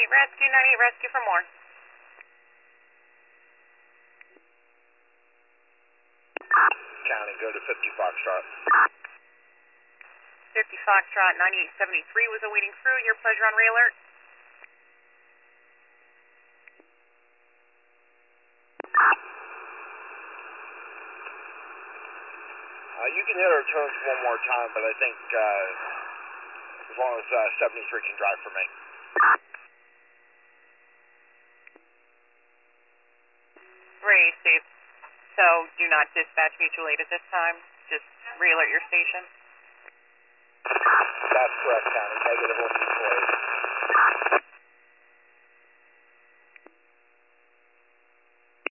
98 rescue for more. County, go to 50 Foxtrot. 50 Foxtrot, 9873 was awaiting crew. Your pleasure on Ray Alert. You can hit our turns one more time, but I think as long as 73 can drive for me. Ray, safe. So do not dispatch mutual aid at this time. Just re-alert your station. That's correct, County. Negative, we'll